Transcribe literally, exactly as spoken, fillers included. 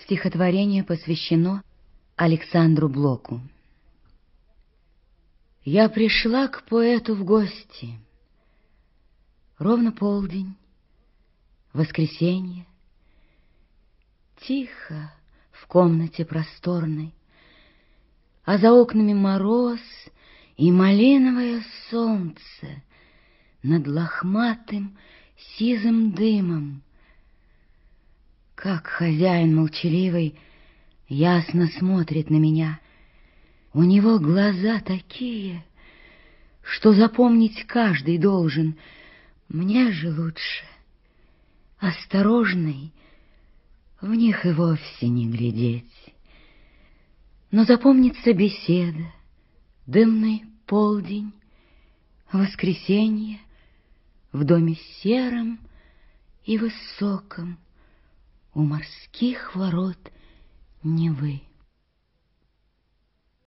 Стихотворение посвящено Александру Блоку. Я пришла к поэту в гости. Ровно полдень, воскресенье. Тихо в комнате просторной, а за окнами мороз и малиновое солнце над лохматым сизым дымом. Как хозяин молчаливый ясно смотрит на меня. У него глаза такие, что запомнить каждый должен. Мне же лучше, осторожный, в них и вовсе не глядеть. Но запомнится беседа, дымный полдень, воскресенье в доме сером и высоком у морских ворот Невы.